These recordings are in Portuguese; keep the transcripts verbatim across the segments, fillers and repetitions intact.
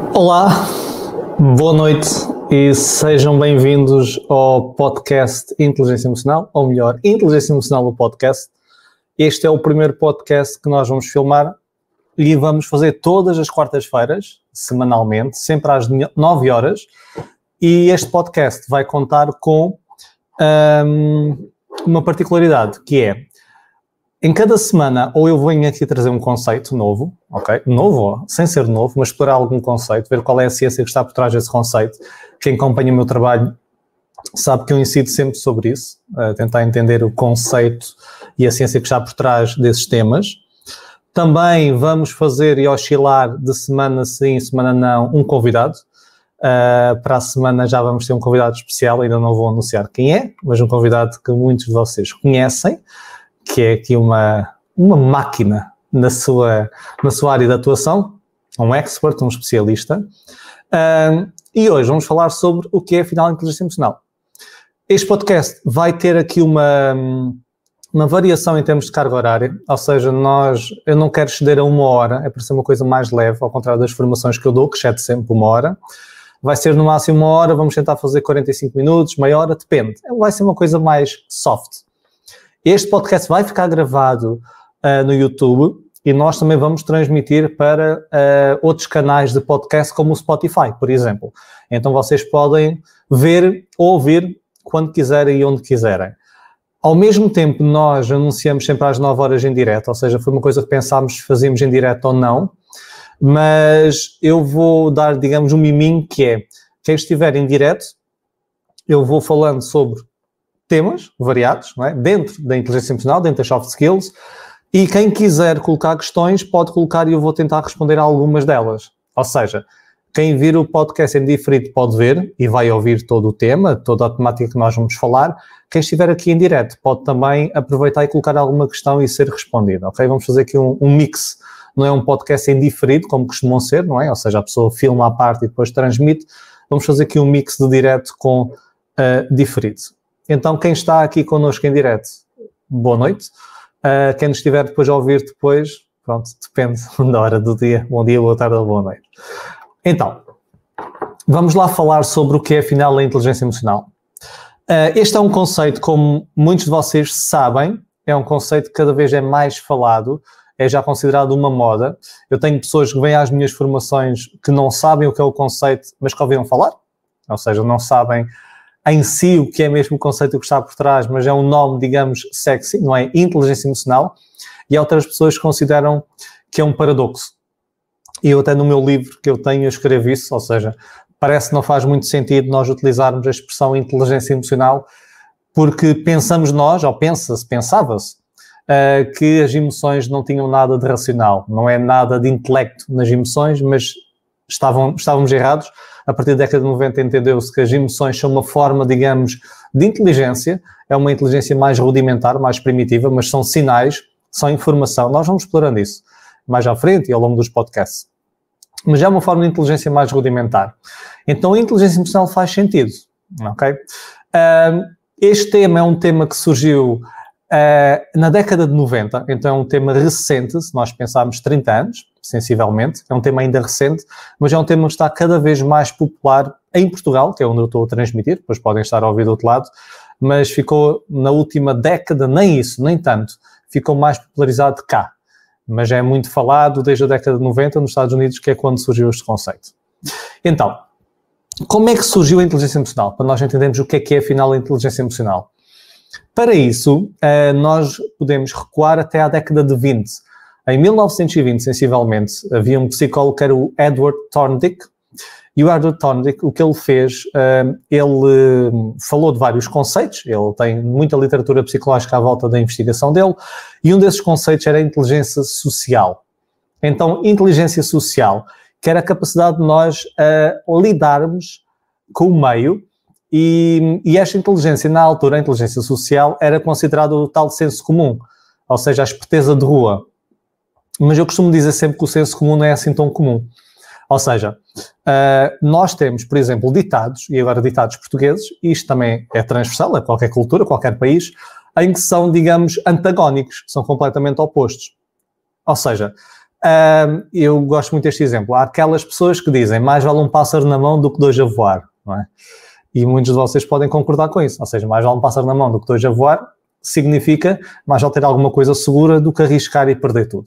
Olá, boa noite e sejam bem-vindos ao podcast Inteligência Emocional, ou melhor, Inteligência Emocional, o podcast. Este é o primeiro podcast que nós vamos filmar e vamos fazer todas as quartas-feiras, semanalmente, sempre às nove horas, e este podcast vai contar com um, uma particularidade, que é, em cada semana, ou eu venho aqui trazer um conceito novo, ok? Novo, sem ser novo, mas explorar algum conceito, ver qual é a ciência que está por trás desse conceito. Quem acompanha o meu trabalho sabe que eu incido sempre sobre isso, uh, tentar entender o conceito e a ciência que está por trás desses temas. Também vamos fazer e oscilar de semana sim, semana não, um convidado. Uh, para a semana já vamos ter um convidado especial, ainda não vou anunciar quem é, mas um convidado que muitos de vocês conhecem, que é aqui uma, uma máquina na sua, na sua área de atuação, um expert, um especialista. Uh, e hoje vamos falar sobre o que é, afinal, a inteligência emocional. Este podcast vai ter aqui uma, uma variação em termos de carga horária, ou seja, nós, eu não quero ceder a uma hora, é para ser uma coisa mais leve, ao contrário das formações que eu dou, que cede sempre uma hora. Vai ser no máximo uma hora, vamos tentar fazer quarenta e cinco minutos, meia hora, depende. Vai ser uma coisa mais soft. Este podcast vai ficar gravado uh, no YouTube e nós também vamos transmitir para uh, outros canais de podcast, como o Spotify, por exemplo. Então vocês podem ver ou ouvir quando quiserem e onde quiserem. Ao mesmo tempo, nós anunciamos sempre às nove horas em direto, ou seja, foi uma coisa que pensámos se fazíamos em direto ou não, mas eu vou dar, digamos, um miminho, que é, quem estiver em direto, eu vou falando sobre temas variados, não é? Dentro da inteligência emocional, dentro das soft skills, e quem quiser colocar questões pode colocar e eu vou tentar responder a algumas delas. Ou seja, quem vir o podcast em diferido pode ver e vai ouvir todo o tema, toda a temática que nós vamos falar. Quem estiver aqui em direto pode também aproveitar e colocar alguma questão e ser respondida, ok? Vamos fazer aqui um, um mix, não é um podcast em diferido, como costumam ser, não é? Ou seja, a pessoa filma a parte e depois transmite. Vamos fazer aqui um mix de direto com uh, diferido. Então, quem está aqui connosco em direto, boa noite. Uh, quem nos estiver depois a ouvir depois, pronto, depende da hora do dia. Bom dia, boa tarde ou boa noite. Então, vamos lá falar sobre o que é, afinal, a inteligência emocional. Uh, este é um conceito, como muitos de vocês sabem, é um conceito que cada vez é mais falado, é já considerado uma moda. Eu tenho pessoas que vêm às minhas formações que não sabem o que é o conceito, mas que ouviram falar, ou seja, não sabem em si o que é mesmo o conceito que está por trás, mas é um nome, digamos, sexy, não é? Inteligência emocional, e há outras pessoas que consideram que é um paradoxo. E eu até no meu livro que eu tenho, eu escrevo isso, ou seja, parece que não faz muito sentido nós utilizarmos a expressão inteligência emocional, porque pensamos nós, ou pensa-se, pensava-se, uh, que as emoções não tinham nada de racional, não é nada de intelecto nas emoções, mas estavam, estávamos errados. A partir da década de noventa entendeu-se que as emoções são uma forma, digamos, de inteligência, é uma inteligência mais rudimentar, mais primitiva, mas são sinais, são informação. Nós vamos explorando isso mais à frente e ao longo dos podcasts. Mas é uma forma de inteligência mais rudimentar. Então a inteligência emocional faz sentido, ok? Uh, este tema é um tema que surgiu uh, na década de noventa, então é um tema recente, se nós pensarmos trinta anos, sensivelmente, é um tema ainda recente, mas é um tema que está cada vez mais popular em Portugal, que é onde eu estou a transmitir, depois podem estar a ouvir do outro lado, mas ficou na última década, nem isso, nem tanto, ficou mais popularizado cá, mas é muito falado desde a década de noventa nos Estados Unidos, que é quando surgiu este conceito. Então, como é que surgiu a inteligência emocional? Para nós entendermos o que é que é, afinal, a inteligência emocional. Para isso, nós podemos recuar até à década de vinte. Em mil novecentos e vinte, sensivelmente, havia um psicólogo que era o Edward Thorndike, e o Edward Thorndike, o que ele fez, ele falou de vários conceitos, ele tem muita literatura psicológica à volta da investigação dele, e um desses conceitos era a inteligência social. Então, inteligência social, que era a capacidade de nós uh, lidarmos com o meio, e, e esta inteligência, na altura, a inteligência social, era considerada o tal senso comum, ou seja, a esperteza de rua. Mas eu costumo dizer sempre que o senso comum não é assim tão comum. Ou seja, uh, nós temos, por exemplo, ditados, e agora ditados portugueses, e isto também é transversal a qualquer cultura, a qualquer país, em que são, digamos, antagónicos, são completamente opostos. Ou seja, Uh, eu gosto muito deste exemplo. Há aquelas pessoas que dizem mais vale um pássaro na mão do que dois a voar, não é? E muitos de vocês podem concordar com isso. Ou seja, mais vale um pássaro na mão do que dois a voar significa mais vale ter alguma coisa segura do que arriscar e perder tudo.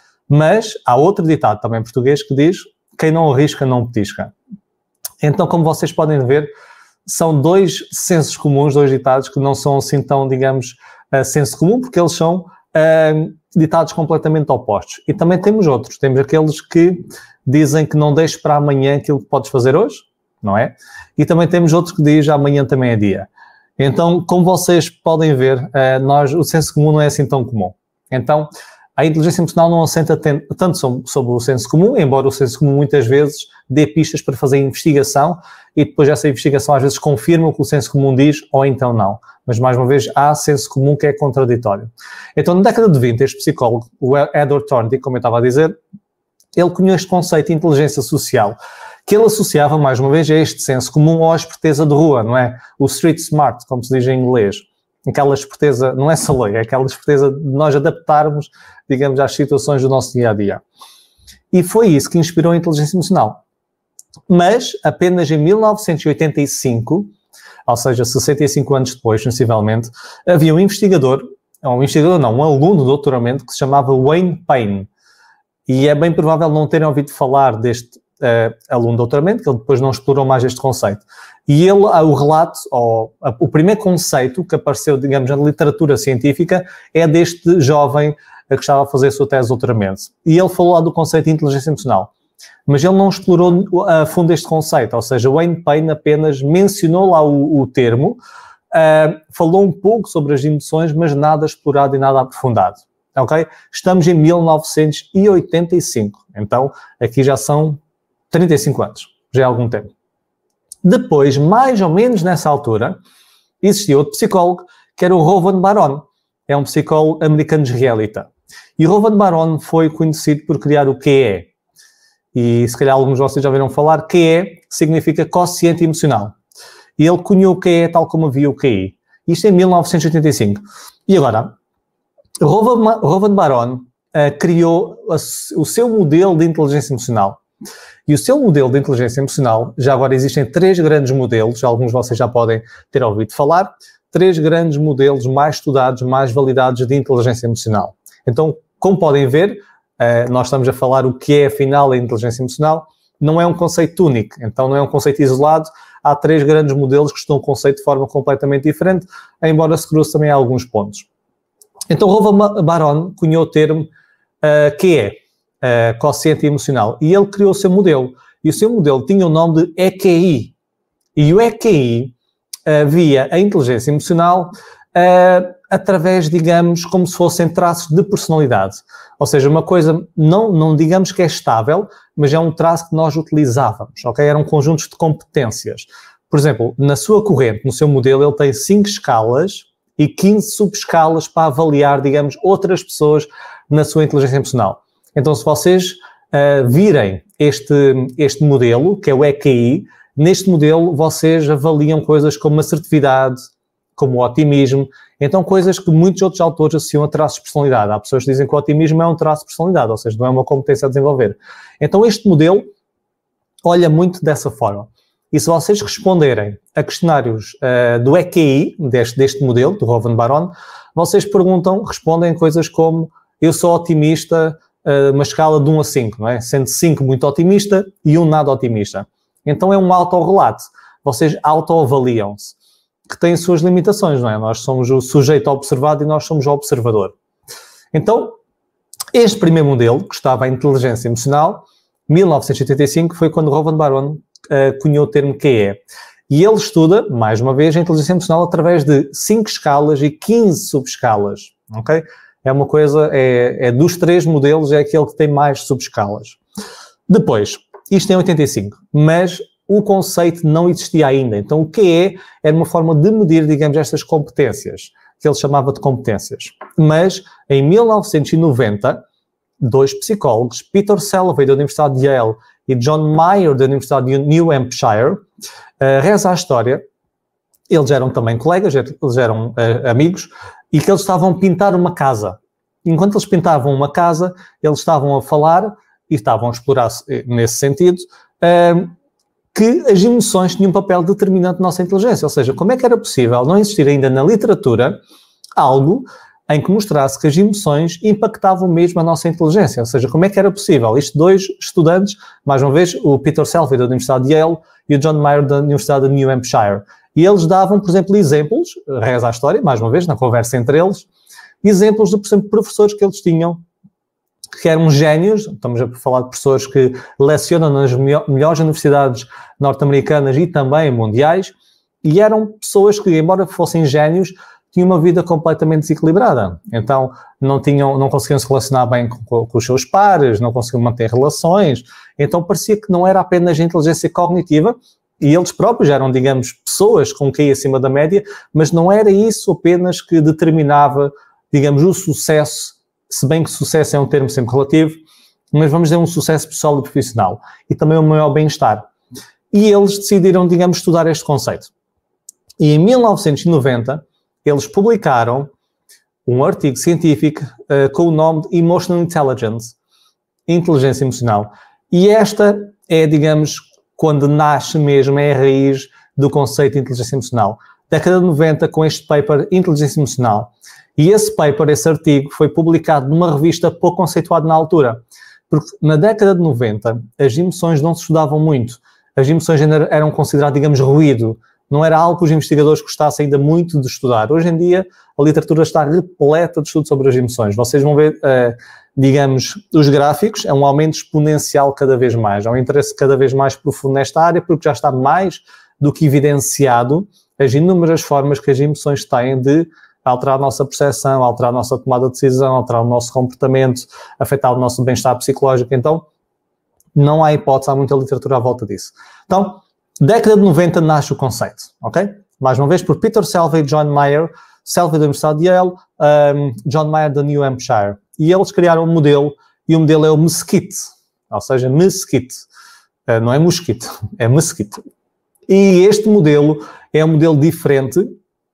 Mas há outro ditado também em português que diz quem não arrisca não petisca. Então, como vocês podem ver, são dois sensos comuns, dois ditados que não são assim tão, digamos, uh, senso comum, porque eles são uh, ditados completamente opostos. E também temos outros. Temos aqueles que dizem que não deixes para amanhã aquilo que podes fazer hoje, não é? E também temos outros que dizem amanhã também é dia. Então, como vocês podem ver, uh, nós, o senso comum não é assim tão comum. Então, a inteligência emocional não assenta tanto sobre o senso comum, embora o senso comum muitas vezes dê pistas para fazer investigação e depois essa investigação às vezes confirma o que o senso comum diz ou então não. Mas, mais uma vez, há senso comum que é contraditório. Então, na década de vinte, este psicólogo, o Edward Thorndike, como eu estava a dizer, ele cunhou este conceito de inteligência social, que ele associava, mais uma vez, a este senso comum ou à esperteza de rua, não é? O street smart, como se diz em inglês. Aquela esperteza, não é só lei, é aquela esperteza de nós adaptarmos, digamos, às situações do nosso dia-a-dia. E foi isso que inspirou a inteligência emocional. Mas, apenas em mil novecentos e oitenta e cinco, ou seja, sessenta e cinco anos depois, sensivelmente, havia um investigador, um investigador não, um aluno de doutoramento que se chamava Wayne Payne. E é bem provável não terem ouvido falar deste uh, aluno de doutoramento, que ele depois não explorou mais este conceito. E ele, o relato, ou o primeiro conceito que apareceu, digamos, na literatura científica é deste jovem que estava a fazer a sua tese de doutoramento. E ele falou lá do conceito de inteligência emocional. Mas ele não explorou a fundo este conceito, ou seja, Wayne Payne apenas mencionou lá o, o termo, uh, falou um pouco sobre as emoções, mas nada explorado e nada aprofundado. Ok? Estamos em mil novecentos e oitenta e cinco, então aqui já são trinta e cinco anos, já é algum tempo. Depois, mais ou menos nessa altura, existia outro psicólogo, que era o Rowan Baron. É um psicólogo americano-israelita. E o Rowan Baron foi conhecido por criar o Q E. E se calhar alguns de vocês já ouviram falar, Q E significa quociente emocional. E ele cunhou o Q E tal como havia o Q I. Isto em mil novecentos e oitenta e cinco. E agora, Rowan, Rowan Baron uh, criou a, o seu modelo de inteligência emocional. E o seu modelo de inteligência emocional, já agora existem três grandes modelos, alguns de vocês já podem ter ouvido falar, três grandes modelos mais estudados, mais validados de inteligência emocional. Então, como podem ver, nós estamos a falar o que é afinal a inteligência emocional, não é um conceito único, então não é um conceito isolado, há três grandes modelos que estudam o conceito de forma completamente diferente, embora se cruze também a alguns pontos. Então, Rowan Baron cunhou o termo uh, Q E, Uh, quociente emocional, e ele criou o seu modelo, e o seu modelo tinha o nome de E Q I, e o E Q I uh, via a inteligência emocional uh, através, digamos, como se fossem traços de personalidade, ou seja, uma coisa, não, não digamos que é estável, mas é um traço que nós utilizávamos, ok? Eram conjuntos de competências. Por exemplo, na sua corrente, no seu modelo, ele tem cinco escalas e quinze subescalas para avaliar, digamos, outras pessoas na sua inteligência emocional. Então, se vocês uh, virem este, este modelo, que é o E Q I, neste modelo vocês avaliam coisas como assertividade, como o otimismo, então coisas que muitos outros autores associam a traços de personalidade. Há pessoas que dizem que o otimismo é um traço de personalidade, ou seja, não é uma competência a desenvolver. Então, este modelo olha muito dessa forma. E se vocês responderem a questionários uh, do E Q I, deste, deste modelo, do Rowan Baron, vocês perguntam, respondem coisas como eu sou otimista, uma escala de um a cinco, não é? Sendo cinco muito otimista e um nada otimista. Então é um autorrelato. Vocês autoavaliam-se, que tem suas limitações, não é? Nós somos o sujeito observado e nós somos o observador. Então, este primeiro modelo, que estava a inteligência emocional, mil novecentos e oitenta e cinco, foi quando Rowan Baron uh, cunhou o termo Q E. E ele estuda, mais uma vez, a inteligência emocional através de cinco escalas e quinze subescalas, ok? É uma coisa, é, é dos três modelos, é aquele que tem mais subescalas. Depois, isto em oitenta e cinco, mas o conceito não existia ainda. Então, o Q E era uma forma de medir, digamos, estas competências, que ele chamava de competências. Mas, em mil novecentos e noventa, dois psicólogos, Peter Salovey, da Universidade de Yale, e John Mayer, da Universidade de New Hampshire, uh, reza a história, eles eram também colegas, eles eram uh, amigos, e que eles estavam a pintar uma casa. enquanto eles pintavam uma casa, eles estavam a falar e estavam a explorar nesse sentido, uh, que as emoções tinham um papel determinante na nossa inteligência. Ou seja, como é que era possível não existir ainda na literatura algo em que mostrasse que as emoções impactavam mesmo a nossa inteligência? Ou seja, como é que era possível? Isto dois estudantes, mais uma vez, o Peter Selvey da Universidade de Yale e o John Mayer da Universidade de New Hampshire. E eles davam, por exemplo, exemplos, reza a história, mais uma vez, na conversa entre eles, exemplos de, por exemplo, professores que eles tinham, que eram gênios. Estamos a falar de professores que lecionam nas melhores universidades norte-americanas e também mundiais, e eram pessoas que, embora fossem gênios, tinham uma vida completamente desequilibrada. Então, não, tinham, não conseguiam se relacionar bem com, com os seus pares, não conseguiam manter relações. Então, parecia que não era apenas a inteligência cognitiva, e eles próprios eram, digamos, pessoas com Q I acima da média, mas não era isso apenas que determinava, digamos, o sucesso, se bem que sucesso é um termo sempre relativo, mas vamos dizer um sucesso pessoal e profissional, e também o maior bem-estar. E eles decidiram, digamos, estudar este conceito. E em mil novecentos e noventa, eles publicaram um artigo científico uh, com o nome de Emotional Intelligence, inteligência emocional. E esta é, digamos, quando nasce mesmo, é a raiz do conceito de inteligência emocional. Década de noventa, com este paper, Inteligência Emocional. E esse paper, esse artigo, foi publicado numa revista pouco conceituada na altura. Porque na década de noventa, as emoções não se estudavam muito. As emoções ainda eram consideradas, digamos, ruído. Não era algo que os investigadores gostassem ainda muito de estudar. Hoje em dia, a literatura está repleta de estudos sobre as emoções. Vocês vão ver, uh, digamos, os gráficos, é um aumento exponencial cada vez mais. Há um interesse cada vez mais profundo nesta área, porque já está mais do que evidenciado as inúmeras formas que as emoções têm de alterar a nossa percepção, alterar a nossa tomada de decisão, alterar o nosso comportamento, afetar o nosso bem-estar psicológico. Então, não há hipótese, há muita literatura à volta disso. Então, década de noventa nasce o conceito, ok? Mais uma vez por Peter Selvey e John Mayer, Selvey da Universidade de Yale, um, John Mayer da New Hampshire. E eles criaram um modelo, e o modelo é o Mesquite, ou seja, Mesquite. Uh, não é mosquito, é Mesquite. E este modelo é um modelo diferente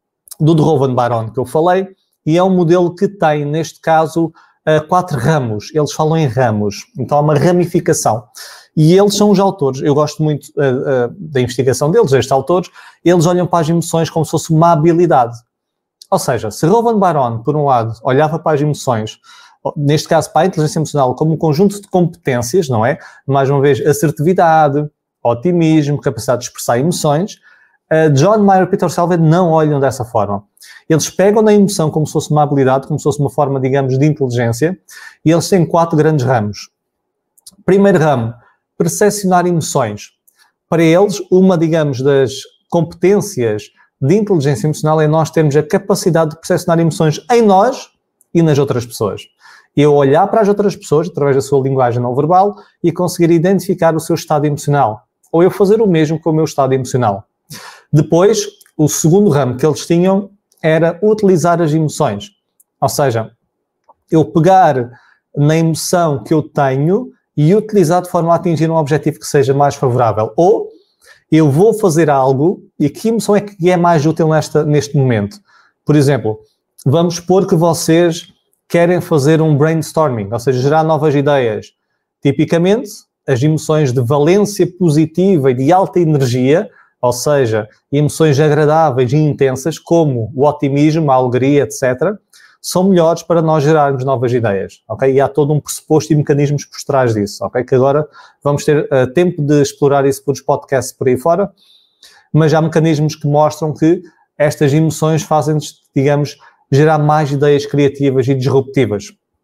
do de Rowan Baron que eu falei, e é um modelo que tem, neste caso, uh, quatro ramos. Eles falam em ramos, então há uma ramificação. E eles são os autores. Eu gosto muito uh, uh, da investigação deles, estes autores. Eles olham para as emoções como se fosse uma habilidade. Ou seja, se Rowan Baron, por um lado, olhava para as emoções, neste caso para a inteligência emocional, como um conjunto de competências, não é? Mais uma vez, assertividade, otimismo, capacidade de expressar emoções, uh, John Mayer e Peter Selvey não olham dessa forma. Eles pegam na emoção como se fosse uma habilidade, como se fosse uma forma, digamos, de inteligência, e eles têm quatro grandes ramos. Primeiro ramo, percepcionar emoções. Para eles, uma, digamos, das competências de inteligência emocional é nós termos a capacidade de percepcionar emoções em nós e nas outras pessoas. Eu olhar para as outras pessoas, através da sua linguagem não verbal, e conseguir identificar o seu estado emocional. Ou eu fazer o mesmo com o meu estado emocional. Depois, o segundo ramo que eles tinham era utilizar as emoções. Ou seja, eu pegar na emoção que eu tenho e utilizar de forma a atingir um objetivo que seja mais favorável. Ou eu vou fazer algo, e que emoção é que é mais útil nesta, neste momento? Por exemplo, vamos supor que vocês querem fazer um brainstorming, ou seja, gerar novas ideias. Tipicamente, as emoções de valência positiva e de alta energia, ou seja, emoções agradáveis e intensas, como o otimismo, a alegria, etcétera, são melhores para nós gerarmos novas ideias, ok? E há todo um pressuposto e mecanismos por trás disso, ok? Que agora vamos ter uh, tempo de explorar isso por os podcasts por aí fora, mas há mecanismos que mostram que estas emoções fazem-nos, digamos, gerar mais ideias criativas e disruptivas.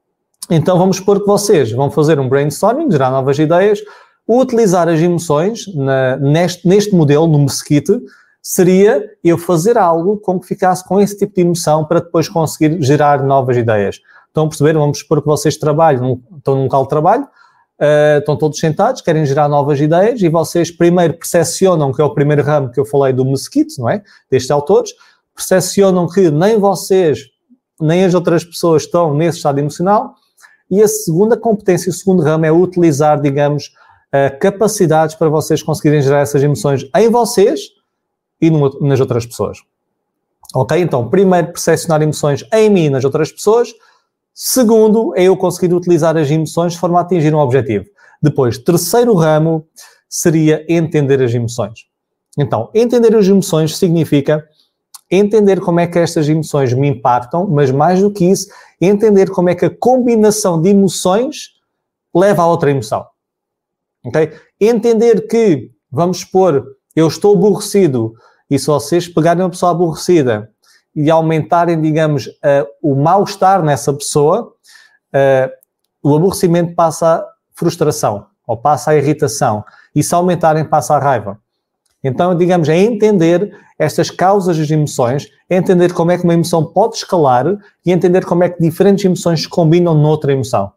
Então vamos supor que vocês vão fazer um brainstorming, gerar novas ideias, utilizar as emoções na, neste, neste modelo, no Mesquite, seria eu fazer algo com que ficasse com esse tipo de emoção para depois conseguir gerar novas ideias. Estão a perceber? Vamos supor que vocês trabalham, estão num local de trabalho, uh, estão todos sentados, querem gerar novas ideias e vocês primeiro percepcionam, que é o primeiro ramo que eu falei do Mesquite, não é? Destes autores, percepcionam que nem vocês, nem as outras pessoas estão nesse estado emocional, e a segunda competência, o segundo ramo é utilizar, digamos, uh, capacidades para vocês conseguirem gerar essas emoções em vocês e nas outras pessoas. Ok? Então, primeiro, percepcionar emoções em mim e nas outras pessoas. Segundo, é eu conseguir utilizar as emoções de forma a atingir um objetivo. Depois, terceiro ramo seria entender as emoções. Então, entender as emoções significa entender como é que estas emoções me impactam, mas mais do que isso, entender como é que a combinação de emoções leva a outra emoção. Okay? Entender que, vamos supor, eu estou aborrecido e se vocês pegarem uma pessoa aborrecida e aumentarem, digamos, uh, o mal-estar nessa pessoa, uh, o aborrecimento passa a frustração ou passa a irritação e se aumentarem passa a raiva. Então, digamos, é entender estas causas das emoções, é entender como é que uma emoção pode escalar e entender como é que diferentes emoções se combinam noutra emoção.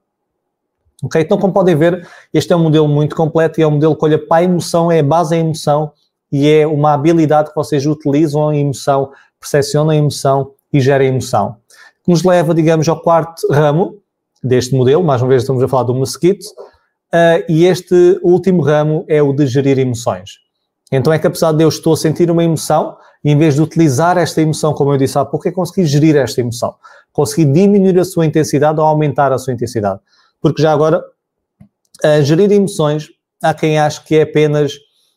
Ok? Então, como podem ver, este é um modelo muito completo e é um modelo que olha para a emoção, é a base da emoção e é uma habilidade que vocês utilizam a emoção, percepcionam a emoção e geram a emoção. Que nos leva, digamos, ao quarto ramo deste modelo, mais uma vez estamos a falar do mosquito, uh, e este último ramo é o de gerir emoções. Então é que apesar de eu estou a sentir uma emoção, e em vez de utilizar esta emoção, como eu disse há pouco, é conseguir gerir esta emoção. Conseguir diminuir a sua intensidade ou aumentar a sua intensidade. Porque já agora, a gerir emoções, há quem ache que é apenas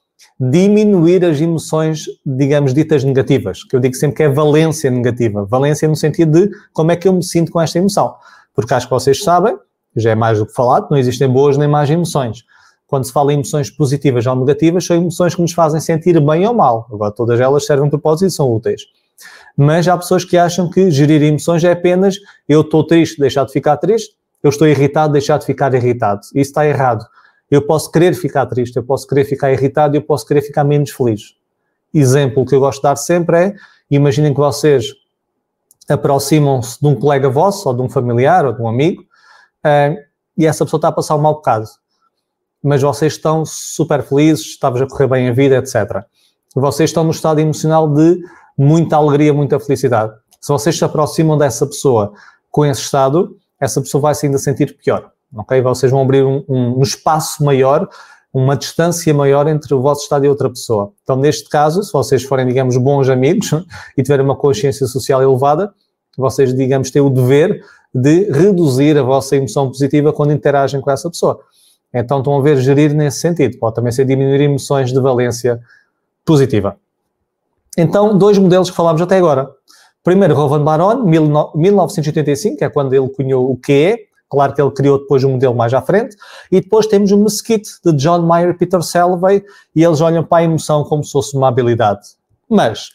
diminuir as emoções, digamos, ditas negativas. Que eu digo sempre que é valência negativa. Valência no sentido de como é que eu me sinto com esta emoção. Porque acho que vocês sabem, já é mais do que falado, não existem boas nem más emoções. Quando se fala em emoções positivas ou negativas, são emoções que nos fazem sentir bem ou mal. Agora, todas elas servem de propósito e são úteis. Mas há pessoas que acham que gerir emoções é apenas eu estou triste, deixar de ficar triste, eu estou irritado, deixar de ficar irritado. Isso está errado. Eu posso querer ficar triste, eu posso querer ficar irritado e eu posso querer ficar menos feliz. Exemplo que eu gosto de dar sempre é, imaginem que vocês aproximam-se de um colega vosso, ou de um familiar, ou de um amigo, uh, e essa pessoa está a passar um mau bocado. Mas vocês estão super felizes, estavas a correr bem a vida, etcétera. Vocês estão no estado emocional de muita alegria, muita felicidade. Se vocês se aproximam dessa pessoa com esse estado, essa pessoa vai se ainda sentir pior. Okay? Vocês vão abrir um, um, um espaço maior, uma distância maior entre o vosso estado e outra pessoa. Então, neste caso, se vocês forem, digamos, bons amigos e tiverem uma consciência social elevada, vocês, digamos, têm o dever de reduzir a vossa emoção positiva quando interagem com essa pessoa. Então estão a ver gerir nesse sentido. Pode também ser diminuir emoções de valência positiva. Então, dois modelos que falámos até agora. Primeiro, Rowan Baron, mil novecentos e oitenta e cinco, que é quando ele cunhou o Q E. Claro que ele criou depois um modelo mais à frente. E depois temos o Mesquite, de John Mayer e Peter Salovey, e eles olham para a emoção como se fosse uma habilidade. Mas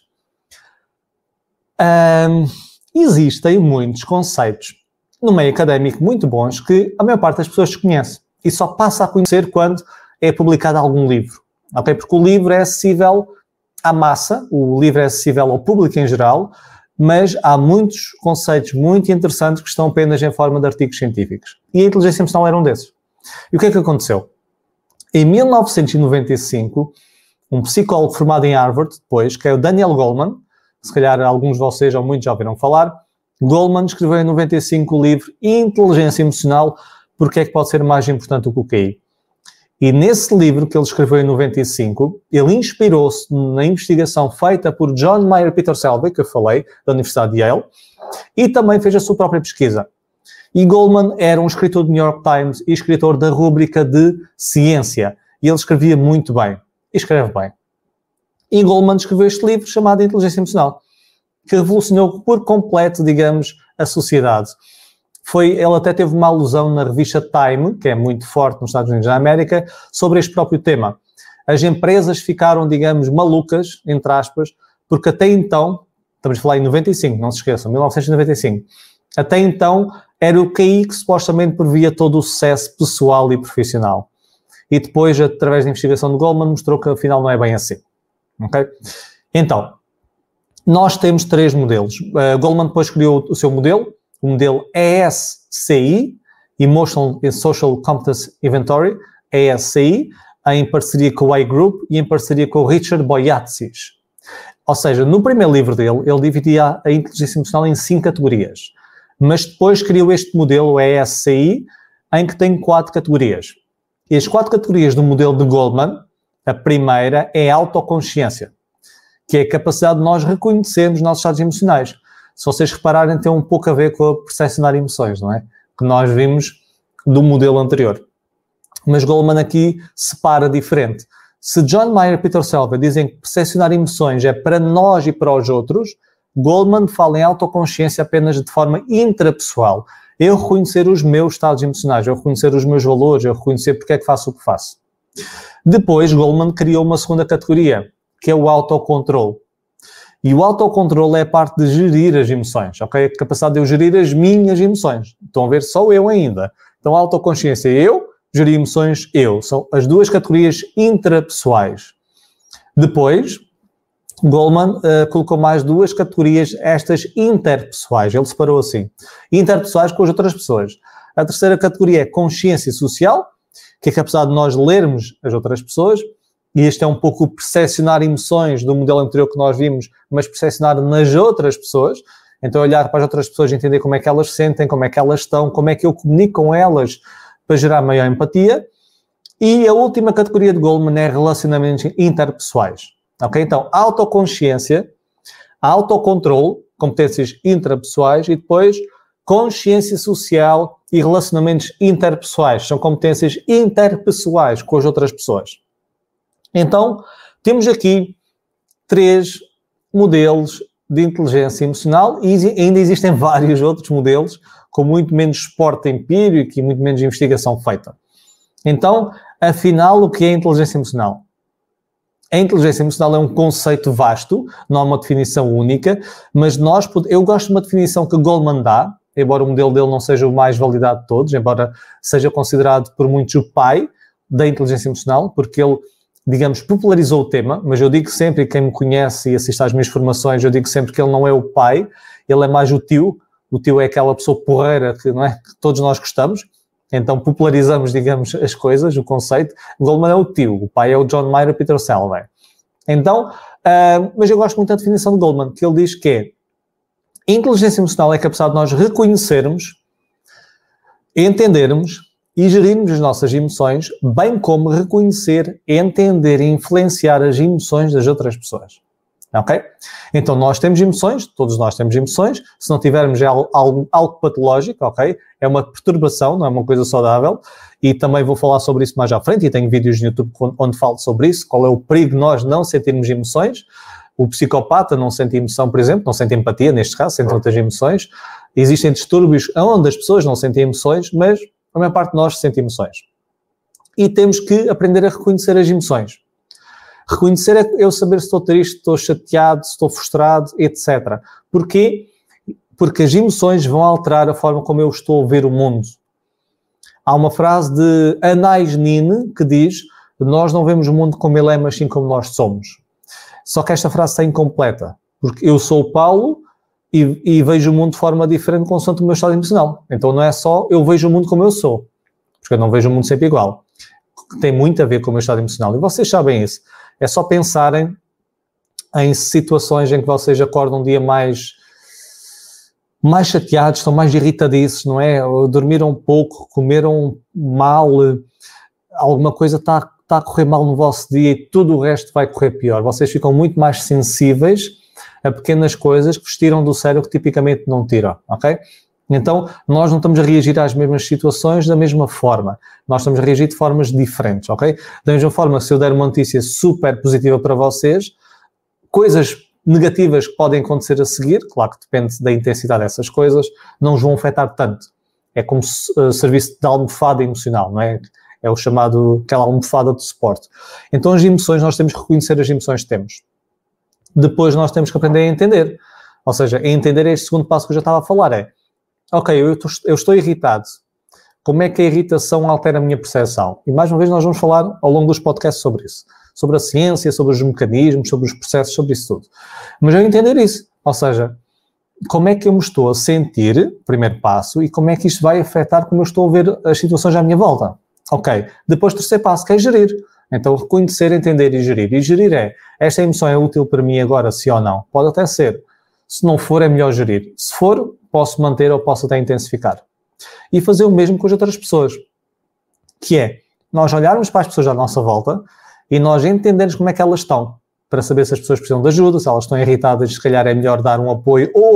hum, existem muitos conceitos no meio académico muito bons que a maior parte das pessoas desconhece. E só passa a conhecer quando é publicado algum livro. Okay? Porque o livro é acessível à massa, o livro é acessível ao público em geral, mas há muitos conceitos muito interessantes que estão apenas em forma de artigos científicos. E a inteligência emocional era um desses. E o que é que aconteceu? Em mil novecentos e noventa e cinco, um psicólogo formado em Harvard, depois, que é o Daniel Goleman, se calhar alguns de vocês ou muitos já ouviram falar, Goleman escreveu em noventa e cinco o livro Inteligência Emocional, porque é que pode ser mais importante do que o Q I. E nesse livro que ele escreveu em noventa e cinco, ele inspirou-se na investigação feita por John Mayer e Peter Salovey, que eu falei, da Universidade de Yale, e também fez a sua própria pesquisa. E Goleman era um escritor do New York Times e escritor da rúbrica de ciência. E ele escrevia muito bem. E escreve bem. E Goleman escreveu este livro chamado Inteligência Emocional, que revolucionou por completo, digamos, a sociedade. Foi, ele até teve uma alusão na revista Time, que é muito forte nos Estados Unidos da América, sobre este próprio tema. As empresas ficaram, digamos, malucas, entre aspas, porque até então, estamos a falar em noventa e cinco, não se esqueçam, mil novecentos e noventa e cinco, até então era o Q I que supostamente previa todo o sucesso pessoal e profissional. E depois, através da investigação de Goleman, mostrou que afinal não é bem assim. Okay? Então, nós temos três modelos. Uh, Goleman depois criou o seu modelo, o modelo E S C I, Emotional and Social Competence Inventory, E S C I, em parceria com o iGroup e em parceria com o Richard Boyatzis. Ou seja, no primeiro livro dele, ele dividia a inteligência emocional em cinco categorias. Mas depois criou este modelo, o E S C I, em que tem quatro categorias. E as quatro categorias do modelo de Goleman, a primeira é a autoconsciência, que é a capacidade de nós reconhecermos os nossos estados emocionais. se vocês repararem, tem um pouco a ver com a percepcionar emoções, não é? Que nós vimos do modelo anterior. Mas Goleman aqui separa diferente. Se John Mayer e Peter Selva dizem que percepcionar emoções é para nós e para os outros, Goleman fala em autoconsciência apenas de forma intrapessoal. Eu reconhecer os meus estados emocionais, eu reconhecer os meus valores, eu reconhecer porque é que faço o que faço. Depois, Goleman criou uma segunda categoria, que é o autocontrole. E o autocontrole é a parte de gerir as emoções, ok? A capacidade de eu gerir as minhas emoções. Estão a ver? Só eu ainda. Então, a autoconsciência, eu, gerir emoções, eu. São as duas categorias intrapessoais. Depois, Goleman uh, colocou mais duas categorias, estas interpessoais. Ele separou assim. Interpessoais com as outras pessoas. A terceira categoria é consciência social, que é que apesar de nós lermos as outras pessoas, e este é um pouco o percepcionar emoções do modelo anterior que nós vimos, mas percepcionar nas outras pessoas. Então, olhar para as outras pessoas e entender como é que elas sentem, como é que elas estão, como é que eu comunico com elas para gerar maior empatia. E a última categoria de Goleman é relacionamentos interpessoais. Ok? Então, autoconsciência, autocontrole, competências intrapessoais e depois consciência social e relacionamentos interpessoais. São competências interpessoais com as outras pessoas. Então, temos aqui três modelos de inteligência emocional e ainda existem vários outros modelos com muito menos suporte empírico e muito menos investigação feita. Então, afinal, o que é inteligência emocional? A inteligência emocional é um conceito vasto, não há uma definição única, mas nós, eu gosto de uma definição que Goleman dá, embora o modelo dele não seja o mais validado de todos, embora seja considerado por muitos o pai da inteligência emocional, porque ele, digamos, popularizou o tema, mas eu digo sempre, e quem me conhece e assiste às minhas formações, eu digo sempre que ele não é o pai, ele é mais o tio. O tio é aquela pessoa porreira que, não é, que todos nós gostamos, então popularizamos, digamos, as coisas, o conceito. Goleman é o tio, o pai é o John Mayer e Peter Selva. Então, uh, mas eu gosto muito da definição de Goleman, que ele diz que é inteligência emocional é a capacidade de nós reconhecermos, entendermos e gerirmos as nossas emoções, bem como reconhecer, entender e influenciar as emoções das outras pessoas. Ok? Então, nós temos emoções, todos nós temos emoções, se não tivermos é algo, algo, algo patológico, ok? É uma perturbação, não é uma coisa saudável, e também vou falar sobre isso mais à frente, e tenho vídeos no YouTube onde falo sobre isso, qual é o perigo de nós não sentirmos emoções. O psicopata não sente emoção, por exemplo, não sente empatia, neste caso, sente outras emoções. Existem distúrbios onde as pessoas não sentem emoções, mas a maior parte de nós sente emoções. E temos que aprender a reconhecer as emoções. Reconhecer é eu saber se estou triste, estou chateado, se estou frustrado, etcétera. Porquê? Porque as emoções vão alterar a forma como eu estou a ver o mundo. Há uma frase de Anais Nin que diz: nós não vemos o mundo como ele é, mas sim como nós somos. Só que esta frase está incompleta, porque eu sou o Paulo e, e vejo o mundo de forma diferente consoante o meu estado emocional. Então não é só eu vejo o mundo como eu sou, porque eu não vejo o mundo sempre igual. Tem muito a ver com o meu estado emocional. E vocês sabem isso. É só pensarem em situações em que vocês acordam um dia mais, mais chateados, estão mais irritadiços, não é? Ou dormiram pouco, comeram mal, alguma coisa está, está a correr mal no vosso dia e tudo o resto vai correr pior. Vocês ficam muito mais sensíveis a pequenas coisas que vos tiram do sério que tipicamente não tiram, ok? Então, nós não estamos a reagir às mesmas situações da mesma forma. Nós estamos a reagir de formas diferentes, ok? Da mesma forma, se eu der uma notícia super positiva para vocês, coisas negativas que podem acontecer a seguir, claro que depende da intensidade dessas coisas, não os vão afetar tanto. É como uh, serviço de almofada emocional, não é? É o chamado, aquela almofada de suporte. Então, as emoções, nós temos que reconhecer as emoções que temos. Depois, nós temos que aprender a entender. Ou seja, a entender é este segundo passo que eu já estava a falar, é ok, eu estou, eu estou irritado. Como é que a irritação altera a minha percepção? E mais uma vez nós vamos falar ao longo dos podcasts sobre isso. Sobre a ciência, sobre os mecanismos, sobre os processos, sobre isso tudo. Mas eu entender isso. Ou seja, como é que eu me estou a sentir, primeiro passo, e como é que isto vai afetar como eu estou a ver as situações à minha volta. Ok. Depois, terceiro passo, que é gerir. Então, reconhecer, entender e gerir. E gerir é, esta emoção é útil para mim agora, sim ou não? Pode até ser. Se não for, é melhor gerir. Se for, posso manter ou posso até intensificar. E fazer o mesmo com as outras pessoas. Que é, nós olharmos para as pessoas à nossa volta e nós entendermos como é que elas estão. Para saber se as pessoas precisam de ajuda, se elas estão irritadas, se calhar é melhor dar um apoio ou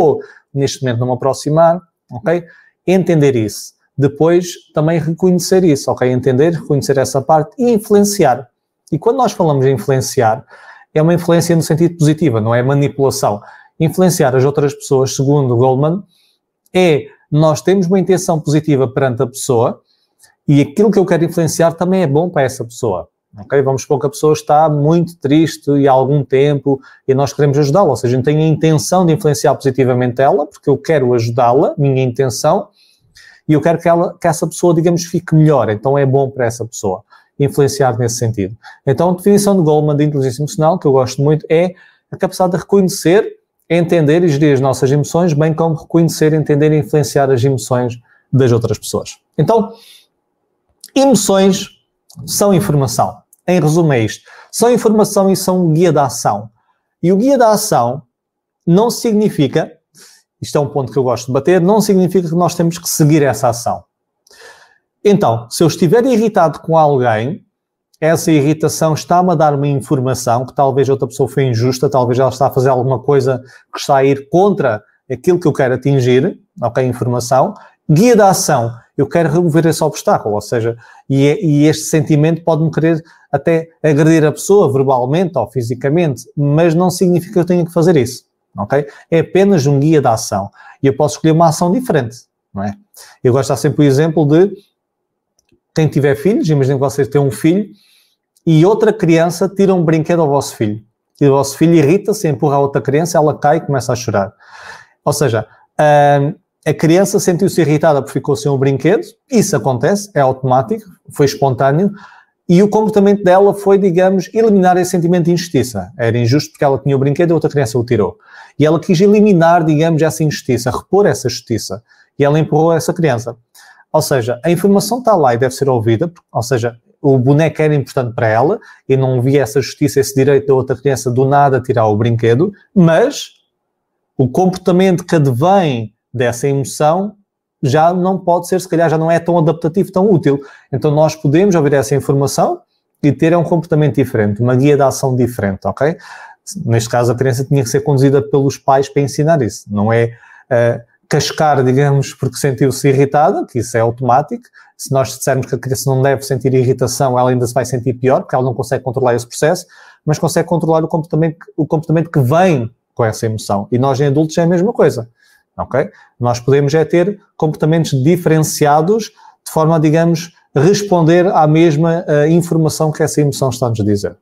neste momento não me aproximar, ok? Entender isso. Depois, também reconhecer isso, ok? Entender, reconhecer essa parte e influenciar. E quando nós falamos em influenciar, é uma influência no sentido positivo, não é manipulação. Influenciar as outras pessoas, segundo Goleman, é nós temos uma intenção positiva perante a pessoa e aquilo que eu quero influenciar também é bom para essa pessoa. Okay? Vamos supor que a pessoa está muito triste e há algum tempo e nós queremos ajudá-la, ou seja, eu tenho a intenção de influenciar positivamente ela, porque eu quero ajudá-la, minha intenção, e eu quero que, ela, que essa pessoa, digamos, fique melhor, então é bom para essa pessoa influenciar nesse sentido. Então, a definição de Goleman de inteligência emocional, que eu gosto muito, é a capacidade de reconhecer, entender e gerir as nossas emoções, bem como reconhecer, entender e influenciar as emoções das outras pessoas. Então, emoções são informação. Em resumo é isto. São informação e são um guia da ação. E o guia da ação não significa, isto é um ponto que eu gosto de bater, não significa que nós temos que seguir essa ação. Então, se eu estiver irritado com alguém, essa irritação está-me a dar uma informação que talvez outra pessoa foi injusta, talvez ela está a fazer alguma coisa que está a ir contra aquilo que eu quero atingir, ok, informação. Guia da ação, eu quero remover esse obstáculo, ou seja, e, e este sentimento pode-me querer até agredir a pessoa verbalmente ou fisicamente, mas não significa que eu tenha que fazer isso, ok? É apenas um guia da ação e eu posso escolher uma ação diferente, não é? Eu gosto de dar sempre o exemplo de quem tiver filhos, imaginem que vocês têm um filho e outra criança tira um brinquedo ao vosso filho. E o vosso filho irrita-se, empurra a outra criança, ela cai e começa a chorar. Ou seja, a criança sentiu-se irritada porque ficou sem um brinquedo, isso acontece, é automático, foi espontâneo, e o comportamento dela foi, digamos, eliminar esse sentimento de injustiça. Era injusto porque ela tinha o brinquedo e a outra criança o tirou. E ela quis eliminar, digamos, essa injustiça, repor essa justiça. E ela empurrou essa criança. Ou seja, a informação está lá e deve ser ouvida, ou seja, o boneco era importante para ela e não via essa justiça, esse direito da outra criança do nada a tirar o brinquedo, mas o comportamento que advém dessa emoção já não pode ser, se calhar já não é tão adaptativo, tão útil. Então nós podemos ouvir essa informação e ter um comportamento diferente, uma guia de ação diferente, ok? Neste caso a criança tinha que ser conduzida pelos pais para ensinar isso, não é uh, cascar, digamos, porque sentiu-se irritada, que isso é automático. Se nós dissermos que a criança não deve sentir irritação, ela ainda se vai sentir pior, porque ela não consegue controlar esse processo, mas consegue controlar o comportamento, o comportamento que vem com essa emoção. E nós em adultos é a mesma coisa, ok? Nós podemos é ter comportamentos diferenciados de forma a, digamos, responder à mesma uh, informação que essa emoção está-nos a dizer.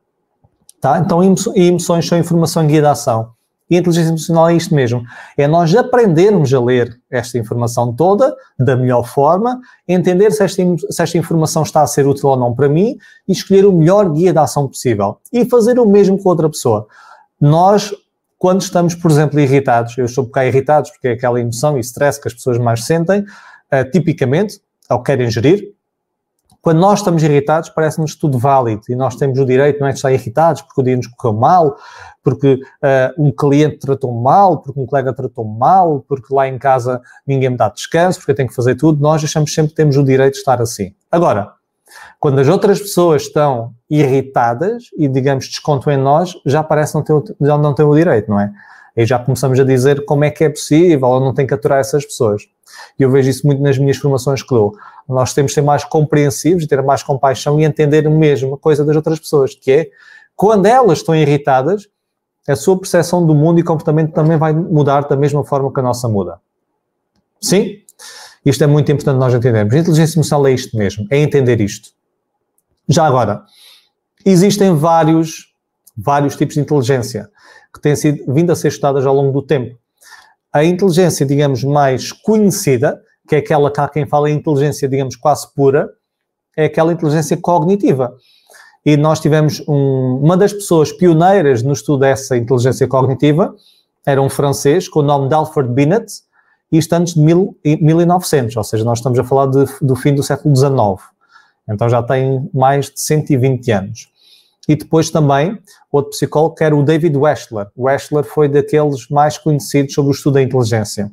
Tá? Então, emo- emoções são informação e guia da ação. E a inteligência emocional é isto mesmo, é nós aprendermos a ler esta informação toda da melhor forma, entender se esta, se esta informação está a ser útil ou não para mim e escolher o melhor guia de ação possível. E fazer o mesmo com outra pessoa. Nós, quando estamos, por exemplo, irritados, eu estou um bocado irritados porque é aquela emoção e stress que as pessoas mais sentem, uh, tipicamente, ou querem gerir. Quando nós estamos irritados, parece-nos tudo válido e nós temos o direito, não é, de estar irritados porque o dia nos correu mal, porque uh, um cliente tratou mal, porque um colega tratou mal, porque lá em casa ninguém me dá descanso, porque eu tenho que fazer tudo. Nós achamos sempre que temos o direito de estar assim. Agora, quando as outras pessoas estão irritadas e, digamos, descontam em nós, já parece não ter, já não ter o direito, não é? Aí já começamos a dizer como é que é possível, ou não tem que aturar essas pessoas. E eu vejo isso muito nas minhas formações que dou. Nós temos de ser mais compreensivos, ter mais compaixão e entender mesmo a coisa das outras pessoas, que é, quando elas estão irritadas, a sua percepção do mundo e comportamento também vai mudar da mesma forma que a nossa muda. Sim? Isto é muito importante nós entendermos. A inteligência emocional é isto mesmo, é entender isto. Já agora, existem vários, vários tipos de inteligência que têm sido, vindo a ser estudadas ao longo do tempo. A inteligência, digamos, mais conhecida, que é aquela que há quem fala em inteligência, digamos, quase pura, é aquela inteligência cognitiva. E nós tivemos um, uma das pessoas pioneiras no estudo dessa inteligência cognitiva, era um francês com o nome de Alfred Binet, isto antes de mil, mil e novecentos, ou seja, nós estamos a falar de, do fim do século dezenove. Então já tem mais de cento e vinte anos. E depois também, outro psicólogo que era o David Wechsler. O Wechsler foi daqueles mais conhecidos sobre o estudo da inteligência.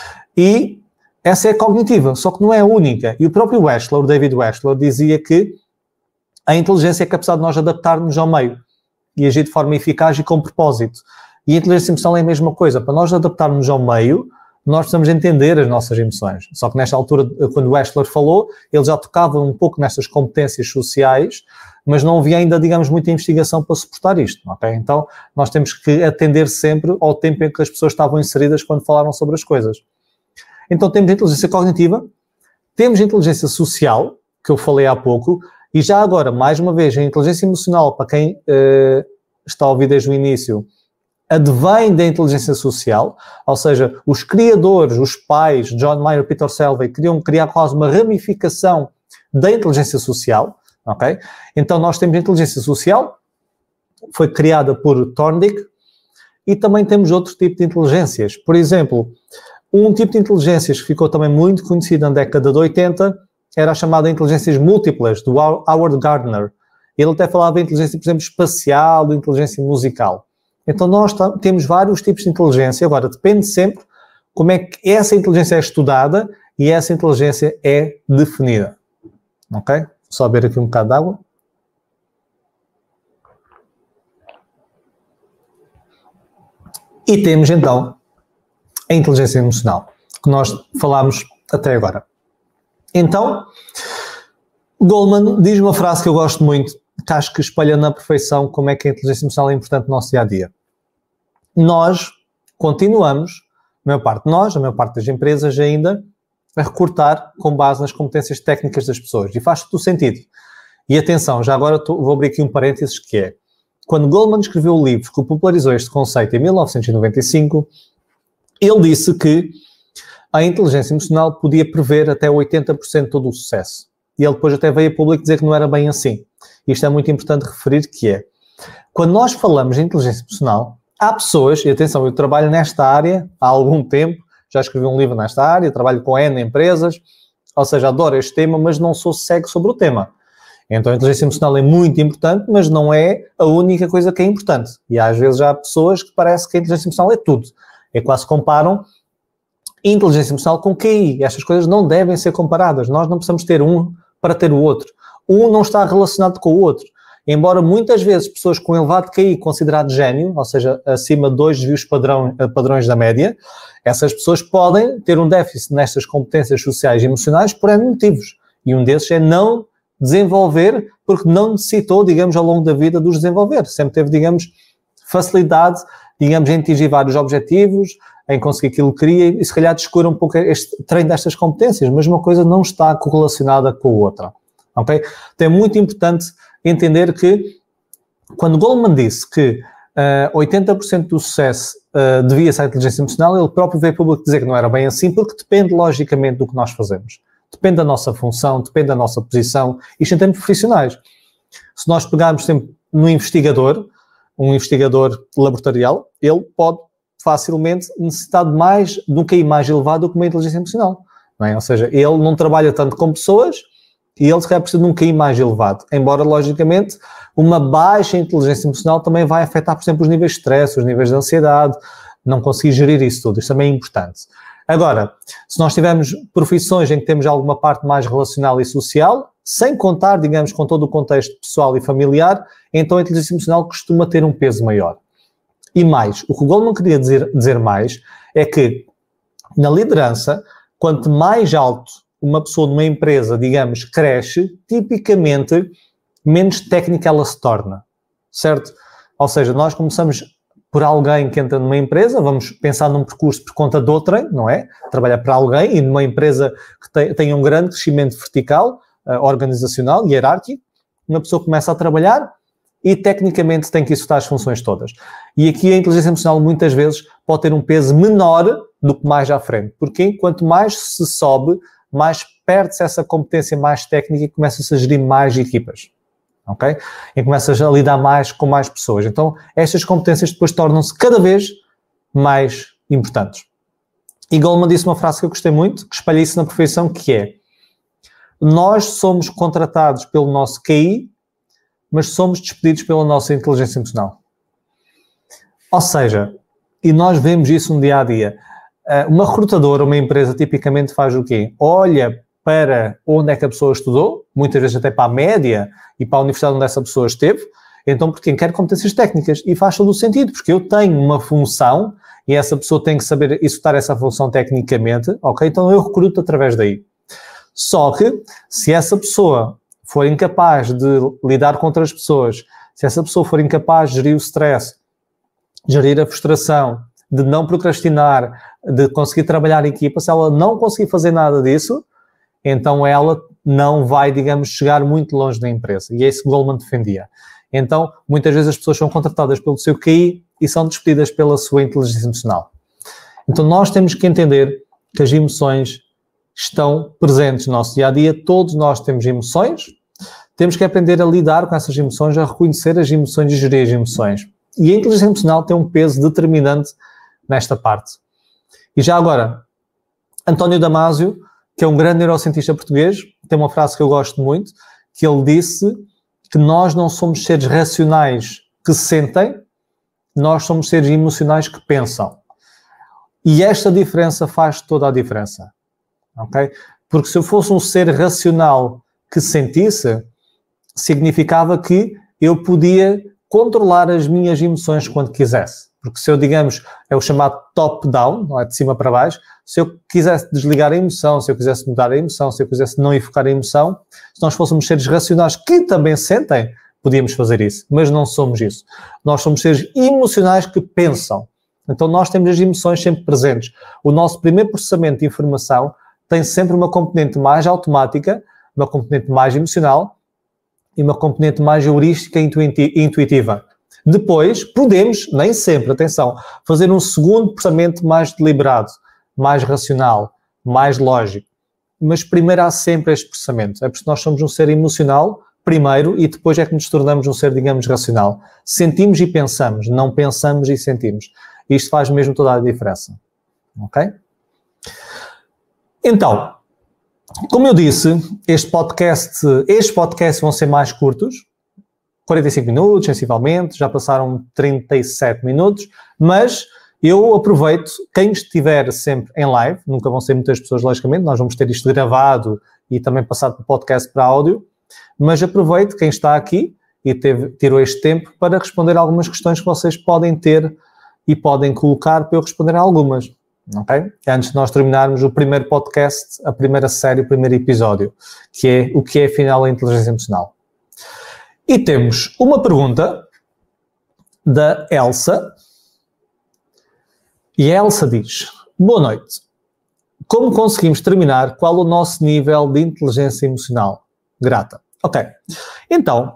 E essa é a cognitiva, só que não é a única. E o próprio Wechsler, o David Wechsler, dizia que a inteligência é a capacidade de nós adaptarmos ao meio e agir de forma eficaz e com propósito. E a inteligência emocional é a mesma coisa. Para nós adaptarmos ao meio, nós precisamos entender as nossas emoções. Só que nesta altura, quando o Wechsler falou, ele já tocava um pouco nestas competências sociais, mas não havia ainda, digamos, muita investigação para suportar isto, ok? Então, nós temos que atender sempre ao tempo em que as pessoas estavam inseridas quando falaram sobre as coisas. Então, temos a inteligência cognitiva, temos a inteligência social, que eu falei há pouco, e já agora, mais uma vez, a inteligência emocional, para quem uh, está a ouvir desde o início, advém da inteligência social, ou seja, os criadores, os pais, John Mayer, Peter Selvey, queriam criar quase uma ramificação da inteligência social, ok? Então nós temos a inteligência social, foi criada por Thorndike, e também temos outro tipo de inteligências. Por exemplo, um tipo de inteligências que ficou também muito conhecido na década de oitenta era a chamada inteligências múltiplas, do Howard Gardner. Ele até falava de inteligência, por exemplo, espacial, de inteligência musical. Então nós temos vários tipos de inteligência. Agora, depende sempre como é que essa inteligência é estudada e essa inteligência é definida. Ok? Só beber aqui um bocado de água. E temos então a inteligência emocional, que nós falámos até agora. Então, Goleman diz uma frase que eu gosto muito, que acho que espelha na perfeição como é que a inteligência emocional é importante no nosso dia-a-dia. Nós continuamos, a maior parte de nós, a maior parte das empresas ainda, a recortar com base nas competências técnicas das pessoas. E faz todo o sentido. E atenção, já agora tô, vou abrir aqui um parênteses que é, quando Goleman escreveu o livro que popularizou este conceito em mil novecentos e noventa e cinco, ele disse que a inteligência emocional podia prever até oitenta por cento de todo o sucesso. E ele depois até veio a público dizer que não era bem assim. Isto é muito importante referir que é, quando nós falamos de inteligência emocional, há pessoas, e atenção, eu trabalho nesta área há algum tempo, já escrevi um livro nesta área, trabalho com N empresas, ou seja, adoro este tema, mas não sou cego sobre o tema. Então a inteligência emocional é muito importante, mas não é a única coisa que é importante. E às vezes há pessoas que parece que a inteligência emocional é tudo. É quase comparam inteligência emocional com Q I. Estas coisas não devem ser comparadas. Nós não precisamos ter um para ter o outro. Um não está relacionado com o outro. Embora muitas vezes pessoas com elevado Q I considerado gênio, ou seja, acima de dois desvios padrão, padrões da média, essas pessoas podem ter um déficit nestas competências sociais e emocionais por N motivos. E um desses é não desenvolver, porque não necessitou, digamos, ao longo da vida de os desenvolver. Sempre teve, digamos, facilidade, digamos, em atingir vários objetivos, em conseguir aquilo que queria, e se calhar descura um pouco este treino destas competências, mas uma coisa não está correlacionada com a outra. Ok? Então é muito importante entender que, quando Goleman disse que uh, oitenta por cento do sucesso uh, devia ser a inteligência emocional, ele próprio veio a público dizer que não era bem assim, porque depende, logicamente, do que nós fazemos. Depende da nossa função, depende da nossa posição, isto em termos profissionais. Se nós pegarmos sempre no investigador, um investigador laboratorial, ele pode facilmente necessitar de mais, de um Q I mais elevado do que uma inteligência emocional. Não é? Ou seja, ele não trabalha tanto com pessoas e ele se calhar precisa de um Q I mais elevado. Embora, logicamente, uma baixa inteligência emocional também vai afetar, por exemplo, os níveis de stress, os níveis de ansiedade, não conseguir gerir isso tudo. Isso também é importante. Agora, se nós tivermos profissões em que temos alguma parte mais relacional e social, sem contar, digamos, com todo o contexto pessoal e familiar, então a inteligência emocional costuma ter um peso maior. E mais, o que o Goleman queria dizer, dizer mais é que na liderança, quanto mais alto uma pessoa numa empresa, digamos, cresce, tipicamente menos técnica ela se torna, certo? Ou seja, nós começamos por alguém que entra numa empresa, vamos pensar num percurso por conta de outrem, não é? Trabalhar para alguém e numa empresa que tem, tem um grande crescimento vertical, uh, organizacional, hierárquico, uma pessoa começa a trabalhar e tecnicamente tem que executar as funções todas. E aqui a inteligência emocional muitas vezes pode ter um peso menor do que mais à frente. Porque quanto mais se sobe, mais perde-se essa competência mais técnica e começa-se a gerir mais equipas. Ok? E começas a lidar mais com mais pessoas. Então, estas competências depois tornam-se cada vez mais importantes. E Goleman disse uma frase que eu gostei muito, que espalha isso na perfeição, que é: nós somos contratados pelo nosso Q I, mas somos despedidos pela nossa inteligência emocional. Ou seja, e nós vemos isso no dia-a-dia. Uma recrutadora, uma empresa, tipicamente faz o quê? Olha para onde é que a pessoa estudou, muitas vezes até para a média e para a universidade onde essa pessoa esteve, Então, porquê? Quero competências técnicas e faz todo o sentido, porque eu tenho uma função e essa pessoa tem que saber executar essa função tecnicamente, ok? Então eu recruto através daí. Só que, se essa pessoa for incapaz de lidar com outras pessoas, se essa pessoa for incapaz de gerir o stress, gerir a frustração, de não procrastinar, de conseguir trabalhar em equipa, se ela não conseguir fazer nada disso, então ela não vai, digamos, chegar muito longe na empresa. E é isso que Goleman defendia. Então, muitas vezes as pessoas são contratadas pelo seu Q I e são despedidas pela sua inteligência emocional. Então, nós temos que entender que as emoções estão presentes no nosso dia-a-dia. Todos nós temos emoções. Temos que aprender a lidar com essas emoções, a reconhecer as emoções e gerir as emoções. E a inteligência emocional tem um peso determinante nesta parte. E já agora, António Damasio, que é um grande neurocientista português, tem uma frase que eu gosto muito, que ele disse que nós não somos seres racionais que sentem, nós somos seres emocionais que pensam. E esta diferença faz toda a diferença. Okay? Porque se eu fosse um ser racional que sentisse, significava que eu podia controlar as minhas emoções quando quisesse. Porque se eu, digamos, é o chamado top-down, não é de cima para baixo, se eu quisesse desligar a emoção, se eu quisesse mudar a emoção, se eu quisesse não enfocar a emoção, se nós fôssemos seres racionais que também sentem, podíamos fazer isso. Mas não somos isso. Nós somos seres emocionais que pensam. Então nós temos as emoções sempre presentes. O nosso primeiro processamento de informação tem sempre uma componente mais automática, uma componente mais emocional e uma componente mais heurística e intuitiva. Depois, podemos, nem sempre, atenção, fazer um segundo processamento mais deliberado, mais racional, mais lógico. Mas primeiro há sempre este processamento. É porque nós somos um ser emocional, primeiro, e depois é que nos tornamos um ser, digamos, racional. Sentimos e pensamos, não pensamos e sentimos. Isto faz mesmo toda a diferença. Ok? Então, como eu disse, este podcast, estes podcasts vão ser mais curtos, quarenta e cinco minutos, sensivelmente, já passaram trinta e sete minutos, mas eu aproveito, quem estiver sempre em live, nunca vão ser muitas pessoas, logicamente, nós vamos ter isto gravado e também passado para podcast para áudio, mas aproveito quem está aqui e teve, tirou este tempo para responder algumas questões que vocês podem ter e podem colocar para eu responder a algumas. Okay? Antes de nós terminarmos o primeiro podcast, a primeira série, o primeiro episódio, que é o que é afinal a inteligência emocional. E temos uma pergunta da Elsa, e a Elsa diz: boa noite, como conseguimos determinar qual o nosso nível de inteligência emocional? Grata. Ok, então,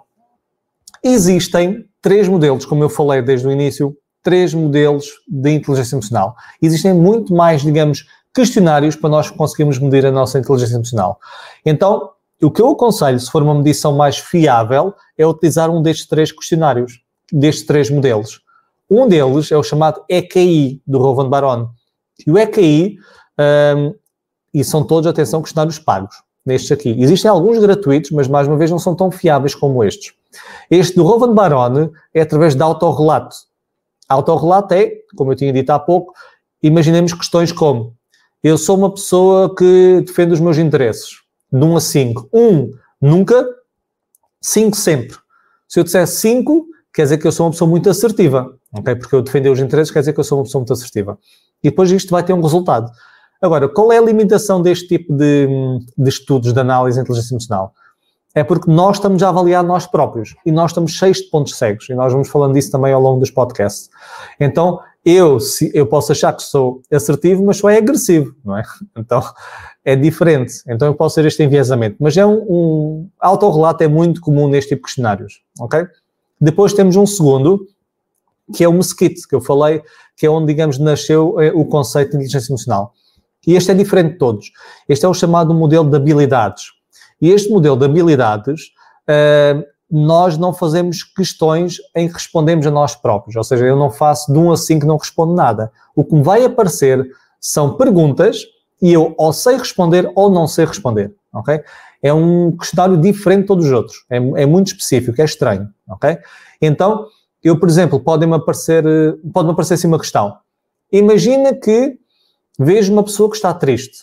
existem três modelos, como eu falei desde o início, três modelos de inteligência emocional. Existem muito mais, digamos, questionários para nós conseguirmos medir a nossa inteligência emocional. Então, o que eu aconselho, se for uma medição mais fiável, é utilizar um destes três questionários, destes três modelos. Um deles é o chamado E Q I, do Rowan Baron. E o E Q I, um, e são todos, atenção, questionários pagos, nestes aqui. Existem alguns gratuitos, mas mais uma vez não são tão fiáveis como estes. Este do Rowan Baron é através de autorrelato. Autorrelato é, como eu tinha dito há pouco, imaginemos questões como: eu sou uma pessoa que defende os meus interesses. De um a cinco. um, nunca. cinco, sempre. Se eu disser cinco, quer dizer que eu sou uma pessoa muito assertiva. Okay? Porque eu defender os interesses quer dizer que eu sou uma pessoa muito assertiva. E depois isto vai ter um resultado. Agora, qual é a limitação deste tipo de, de estudos de análise de inteligência emocional? É porque nós estamos a avaliar nós próprios. E nós estamos cheios de pontos cegos. E nós vamos falando disso também ao longo dos podcasts. Então, eu, se, eu posso achar que sou assertivo, mas sou é agressivo, não é? Então, é diferente. Então, eu posso ter este enviesamento. Mas é um, um autorrelato é muito comum neste tipo de questionários, ok? Depois temos um segundo, que é o Mesquite, que eu falei, que é onde, digamos, nasceu o conceito de inteligência emocional. E este é diferente de todos. Este é o chamado modelo de habilidades. E este modelo de habilidades, uh, nós não fazemos questões em que respondemos a nós próprios. Ou seja, eu não faço de um a cinco, não respondo nada. O que me vai aparecer são perguntas e eu ou sei responder ou não sei responder. Okay? É um questionário diferente de todos os outros. É, é muito específico, é estranho. Okay? Então, eu, por exemplo, pode-me aparecer, pode-me aparecer assim uma questão. Imagina que vejo uma pessoa que está triste.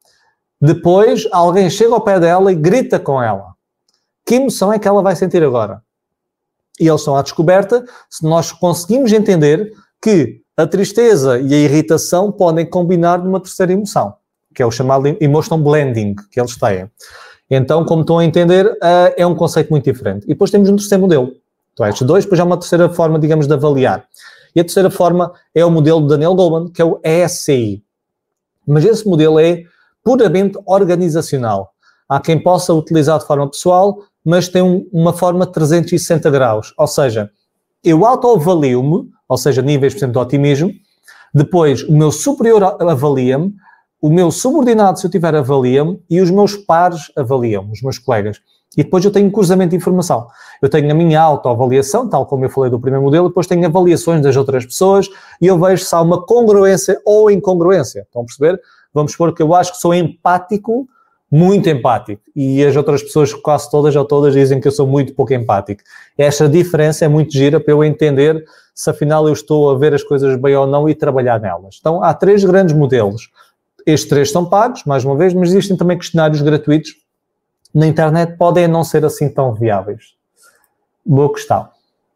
Depois, alguém chega ao pé dela e grita com ela. Que emoção é que ela vai sentir agora? e eles estão à descoberta se nós conseguimos entender que a tristeza e a irritação podem combinar numa terceira emoção, que é o chamado emotion blending que eles têm. Então, como estão a entender, é um conceito muito diferente. E depois temos um terceiro modelo. Então, estes dois, depois há uma terceira forma, digamos, de avaliar. E a terceira forma é o modelo de Daniel Goleman, que é o E S C I. Mas esse modelo é puramente organizacional. Há quem possa utilizar de forma pessoal, mas tem um, uma forma trezentos e sessenta graus. Ou seja, eu autoavalio-me, ou seja, níveis, por exemplo, de otimismo. Depois, o meu superior avalia-me, o meu subordinado, se eu tiver, avalia-me, e os meus pares avaliam-me, os meus colegas. E depois eu tenho um cruzamento de informação. Eu tenho a minha autoavaliação, tal como eu falei do primeiro modelo, depois tenho avaliações das outras pessoas e eu vejo se há uma congruência ou incongruência. Estão a perceber? Vamos supor que eu acho que sou empático, muito empático, e as outras pessoas, quase todas ou todas, dizem que eu sou muito pouco empático. Esta diferença é muito gira para eu entender se afinal eu estou a ver as coisas bem ou não e trabalhar nelas. Então há três grandes modelos. Estes três são pagos, mais uma vez, mas existem também questionários gratuitos na internet, podem não ser assim tão viáveis. Boa questão.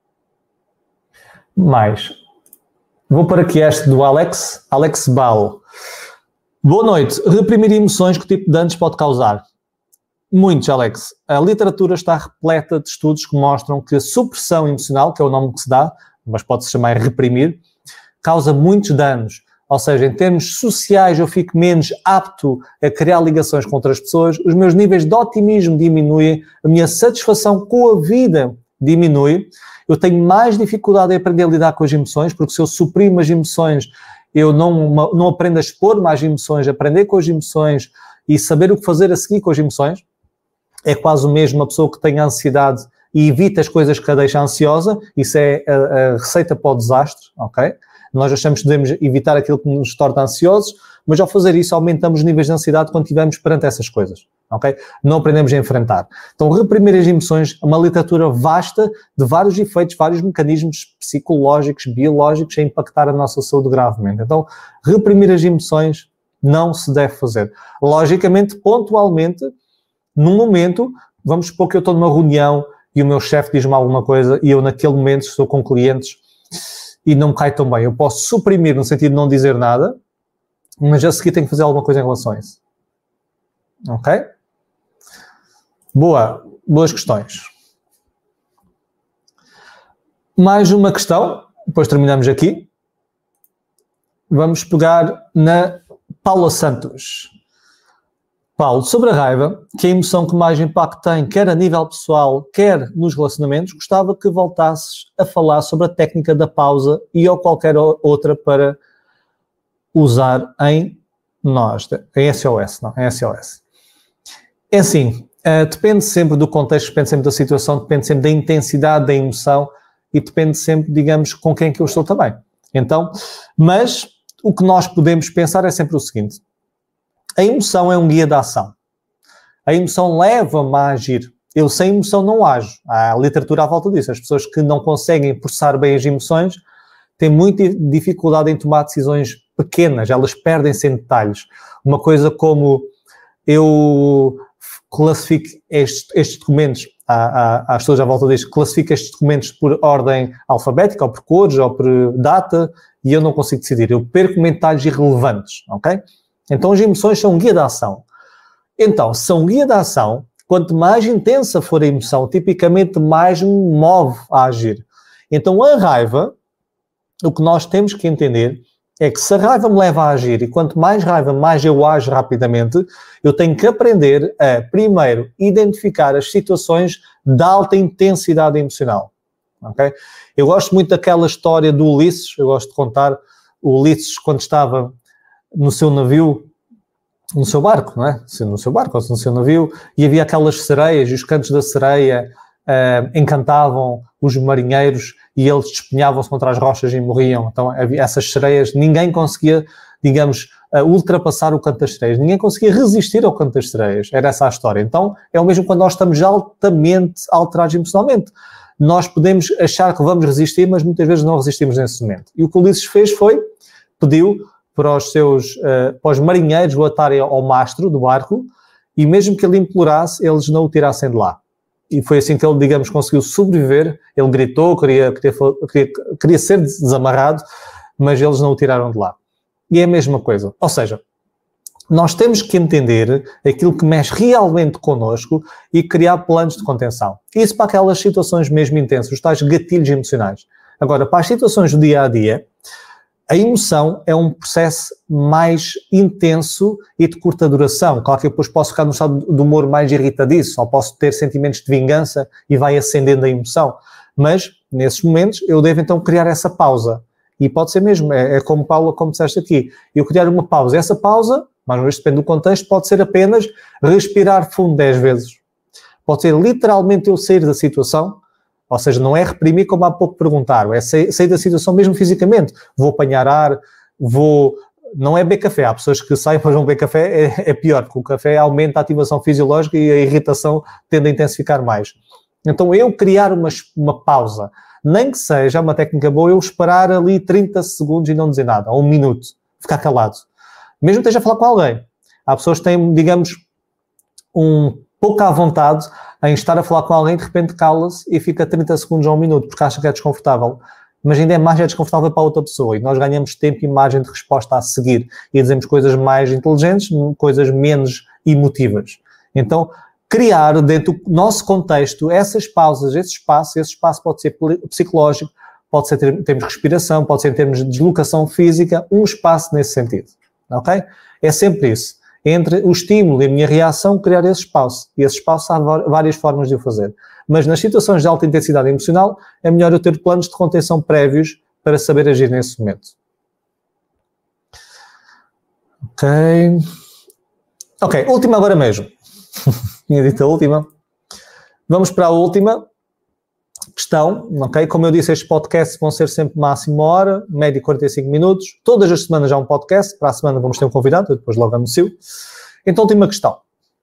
Mais. Vou para aqui este do Alex, Alex Bal. Boa noite. Reprimir emoções, que tipo de danos pode causar? Muitos, Alex. A literatura está repleta de estudos que mostram que a supressão emocional, que é o nome que se dá, mas pode-se chamar reprimir, causa muitos danos. Ou seja, em termos sociais eu fico menos apto a criar ligações com outras pessoas, os meus níveis de otimismo diminuem, a minha satisfação com a vida diminui, eu tenho mais dificuldade em aprender a lidar com as emoções, porque se eu suprimo as emoções, eu não, não aprendo a expor mais emoções, aprender com as emoções e saber o que fazer a seguir com as emoções. É quase o mesmo uma pessoa que tem ansiedade e evita as coisas que a deixa ansiosa, isso é a, a receita para o desastre, ok? Nós achamos que devemos evitar aquilo que nos torna ansiosos, mas ao fazer isso aumentamos os níveis de ansiedade quando estivermos perante essas coisas, ok? Não aprendemos a enfrentar. Então, reprimir as emoções é uma literatura vasta de vários efeitos, vários mecanismos psicológicos, biológicos a impactar a nossa saúde gravemente. Então, reprimir as emoções não se deve fazer. Logicamente, pontualmente, num momento, vamos supor que eu estou numa reunião e o meu chefe diz-me alguma coisa e eu naquele momento estou com clientes e não me cai tão bem. Eu posso suprimir no sentido de não dizer nada, mas a seguir tenho que fazer alguma coisa em relação a isso. Ok? Boa. Boas questões. Mais uma questão, depois terminamos aqui. Vamos pegar na Paula Santos. Paulo, sobre a raiva, que é a emoção que mais impacto tem, quer a nível pessoal, quer nos relacionamentos, gostava que voltasses a falar sobre a técnica da pausa e ou qualquer outra para usar em nós, em S O S, não, em S O S. É assim, uh, depende sempre do contexto, depende sempre da situação, depende sempre da intensidade da emoção e depende sempre, digamos, com quem que eu estou também. Então, mas o que nós podemos pensar é sempre o seguinte: a emoção é um guia de ação. A emoção leva-me a agir. Eu sem emoção não ajo. Há literatura à volta disso. As pessoas que não conseguem processar bem as emoções têm muita dificuldade em tomar decisões pequenas. Elas perdem-se em detalhes. Uma coisa como eu classifico estes, estes documentos, há, há, há pessoas à volta disto, classifico estes documentos por ordem alfabética, ou por cores, ou por data, e eu não consigo decidir. Eu perco-me em detalhes irrelevantes, ok? Então, as emoções são um guia de ação. Então, se são um guia de ação, quanto mais intensa for a emoção, tipicamente mais me move a agir. Então, a raiva, o que nós temos que entender é que se a raiva me leva a agir, e quanto mais raiva, mais eu ajo rapidamente, eu tenho que aprender a, primeiro, identificar as situações de alta intensidade emocional. Okay? Eu gosto muito daquela história do Ulisses, eu gosto de contar o Ulisses quando estava no seu navio, no seu barco, não é? No seu barco, ou no seu navio, e havia aquelas sereias, e os cantos da sereia uh, encantavam os marinheiros, e eles despenhavam-se contra as rochas e morriam. Então, havia essas sereias, ninguém conseguia, digamos, uh, ultrapassar o canto das sereias, ninguém conseguia resistir ao canto das sereias, era essa a história. Então, é o mesmo quando nós estamos altamente alterados emocionalmente. Nós podemos achar que vamos resistir, mas muitas vezes não resistimos nesse momento. E o que o Ulisses fez foi, pediu para os seus, uh, para os marinheiros o atarem ao mastro do barco, e mesmo que ele implorasse, eles não o tirassem de lá. e foi assim que ele, digamos, conseguiu sobreviver. Ele gritou, queria, queria, queria, queria ser desamarrado, mas eles não o tiraram de lá. E é a mesma coisa. Ou seja, nós temos que entender aquilo que mexe realmente connosco e criar planos de contenção. Isso para aquelas situações mesmo intensas, os tais gatilhos emocionais. Agora, para as situações do dia-a-dia, a emoção é um processo mais intenso e de curta duração. Claro que eu depois posso ficar no estado de humor mais irritadiço, ou posso ter sentimentos de vingança e vai acendendo a emoção. Mas, nesses momentos, eu devo então criar essa pausa. E pode ser mesmo, é, é como Paula, como disseste aqui, eu criar uma pausa. Essa pausa, mais uma vez depende do contexto, pode ser apenas respirar fundo dez vezes. Pode ser literalmente eu sair da situação, ou seja, não é reprimir como há pouco perguntaram, é sair, sair da situação mesmo fisicamente. Vou apanhar ar, vou... Não é beber café, há pessoas que saem para não beber café, é, é pior, porque o café aumenta a ativação fisiológica e a irritação tende a intensificar mais. Então eu criar uma, uma pausa, nem que seja uma técnica boa, eu esperar ali trinta segundos e não dizer nada, ou um minuto, ficar calado. Mesmo que esteja a falar com alguém. Há pessoas que têm, digamos, um pouco à vontade em estar a falar com alguém, de repente cala-se e fica trinta segundos ou um minuto, porque acha que é desconfortável. Mas ainda é mais é desconfortável para a outra pessoa. E nós ganhamos tempo e margem de resposta a seguir. E dizemos coisas mais inteligentes, coisas menos emotivas. Então, criar dentro do nosso contexto essas pausas, esse espaço, esse espaço pode ser psicológico, pode ser em termos de respiração, pode ser em termos de deslocação física, um espaço nesse sentido. Ok? É sempre isso. Entre o estímulo e a minha reação, criar esse espaço. E esse espaço há várias formas de o fazer. Mas nas situações de alta intensidade emocional, é melhor eu ter planos de contenção prévios para saber agir nesse momento. Ok. Ok, última agora mesmo. Tinha dito a última. Vamos para a última questão, ok? Como eu disse, estes podcasts vão ser sempre máximo uma hora, média quarenta e cinco minutos. Todas as semanas há um podcast. Para a semana vamos ter um convidado, eu depois logo anuncio. Então, última questão.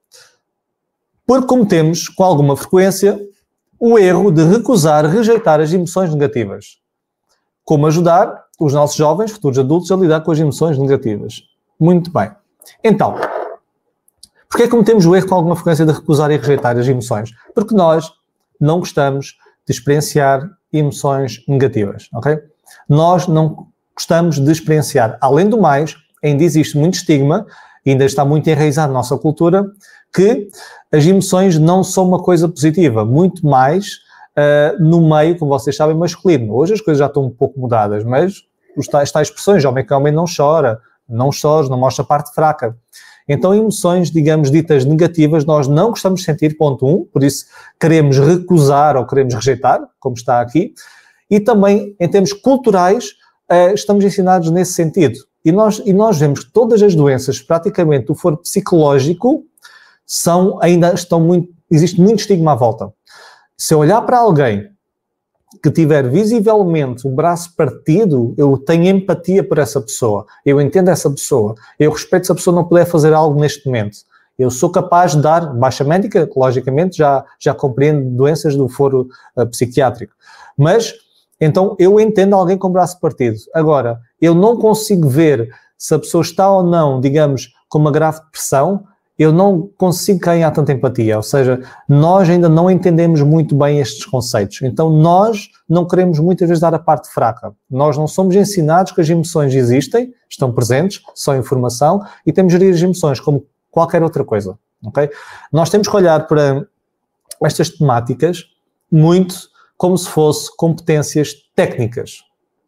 Porque cometemos, com alguma frequência, o erro de recusar, rejeitar as emoções negativas. Como ajudar os nossos jovens, futuros adultos, a lidar com as emoções negativas? Muito bem. Então, porque é que cometemos o erro com alguma frequência de recusar e rejeitar as emoções? Porque nós não gostamos de experienciar emoções negativas, ok? Nós não gostamos de experienciar. Além do mais, ainda existe muito estigma, ainda está muito enraizado na nossa cultura, que as emoções não são uma coisa positiva, muito mais uh, no meio, como vocês sabem, masculino. Hoje as coisas já estão um pouco mudadas, mas os tais, tais expressões, homem que homem não chora, não chores, não mostra a parte fraca. Então, emoções, digamos, ditas negativas, nós não gostamos de sentir, ponto um, por isso queremos recusar ou queremos rejeitar, como está aqui, e também, em termos culturais, uh, estamos ensinados nesse sentido. E nós, e nós vemos que todas as doenças, praticamente, do foro psicológico, são, ainda estão muito, existe muito estigma à volta. Se eu olhar para alguém que tiver visivelmente o braço partido, eu tenho empatia por essa pessoa, eu entendo essa pessoa, eu respeito se a pessoa não puder fazer algo neste momento. Eu sou capaz de dar baixa médica, que logicamente já, já compreendo doenças do foro uh, psiquiátrico. Mas, então, eu entendo alguém com o braço partido. Agora, eu não consigo ver se a pessoa está ou não, digamos, com uma grave depressão, eu não consigo ganhar tanta empatia, ou seja, nós ainda não entendemos muito bem estes conceitos. Então, nós não queremos muitas vezes dar a parte fraca. Nós não somos ensinados que as emoções existem, estão presentes, são informação, e temos de gerir as emoções como qualquer outra coisa, ok? Nós temos que olhar para estas temáticas muito como se fossem competências técnicas.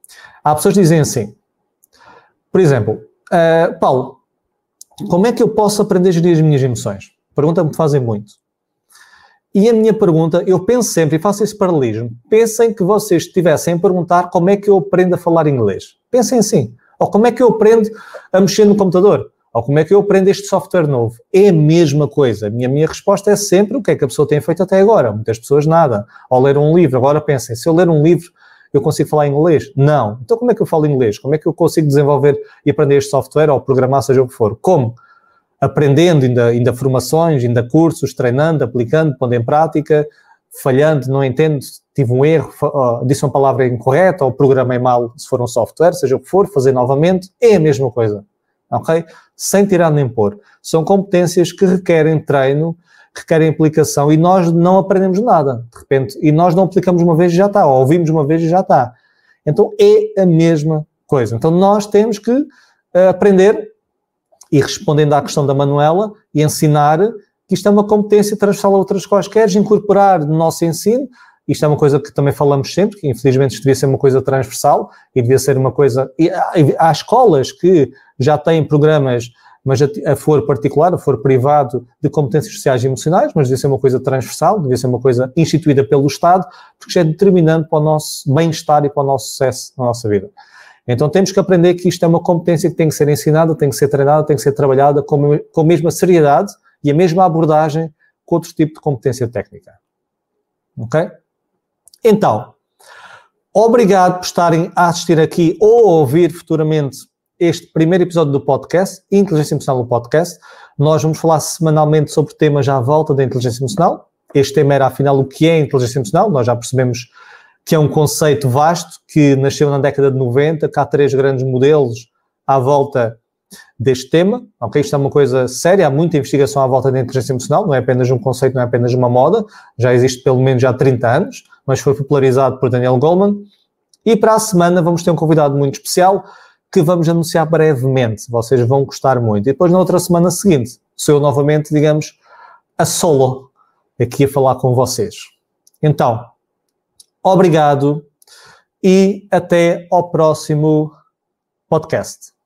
Há pessoas que dizem assim, por exemplo, uh, Paulo, como é que eu posso aprender a gerir as minhas emoções? Pergunta-me que fazem muito. E a minha pergunta, eu penso sempre, e faço esse paralelismo, pensem que vocês estivessem a perguntar como é que eu aprendo a falar inglês. Pensem assim. Ou como é que eu aprendo a mexer no computador? Ou como é que eu aprendo este software novo? É a mesma coisa. A minha, minha resposta é sempre o que é que a pessoa tem feito até agora. Muitas pessoas nada. Ou ler um livro. Agora pensem, se eu ler um livro, eu consigo falar inglês? Não. Então como é que eu falo inglês? Como é que eu consigo desenvolver e aprender este software ou programar, seja o que for? Como? Aprendendo, ainda, ainda formações, ainda cursos, treinando, aplicando, pondo em prática, falhando, não entendo, tive um erro, disse uma palavra incorreta ou programei mal se for um software, seja o que for, fazer novamente, é a mesma coisa. Ok? Sem tirar nem pôr. São competências que requerem treino requerem aplicação e nós não aprendemos nada, de repente, e nós não aplicamos uma vez e já está, ou ouvimos uma vez e já está. Então é a mesma coisa. Então nós temos que uh, aprender, e respondendo à questão da Manuela, e ensinar que isto é uma competência transversal a outras quaisquer, incorporar no nosso ensino. Isto é uma coisa que também falamos sempre, que infelizmente isto devia ser uma coisa transversal e devia ser uma coisa... E há, há escolas que já têm programas, mas a, a for particular, a for privado, de competências sociais e emocionais, mas devia ser uma coisa transversal, devia ser uma coisa instituída pelo Estado, porque já é determinante para o nosso bem-estar e para o nosso sucesso na nossa vida. Então temos que aprender que isto é uma competência que tem que ser ensinada, tem que ser treinada, tem que ser trabalhada com, com a mesma seriedade e a mesma abordagem que outro tipo de competência técnica. Ok? Então, obrigado por estarem a assistir aqui ou a ouvir futuramente este primeiro episódio do podcast, Inteligência Emocional no Podcast. Nós vamos falar semanalmente sobre temas à volta da inteligência emocional. Este tema era, afinal, o que é inteligência emocional. Nós já percebemos que é um conceito vasto, que nasceu na década de noventa, que há três grandes modelos à volta deste tema. Ok? Isto é uma coisa séria, há muita investigação à volta da inteligência emocional, não é apenas um conceito, não é apenas uma moda, já existe pelo menos já há trinta anos, mas foi popularizado por Daniel Goleman. E para a semana vamos ter um convidado muito especial que vamos anunciar brevemente, vocês vão gostar muito. E depois na outra semana seguinte, sou eu novamente, digamos, a solo, aqui a falar com vocês. Então, obrigado e até ao próximo podcast.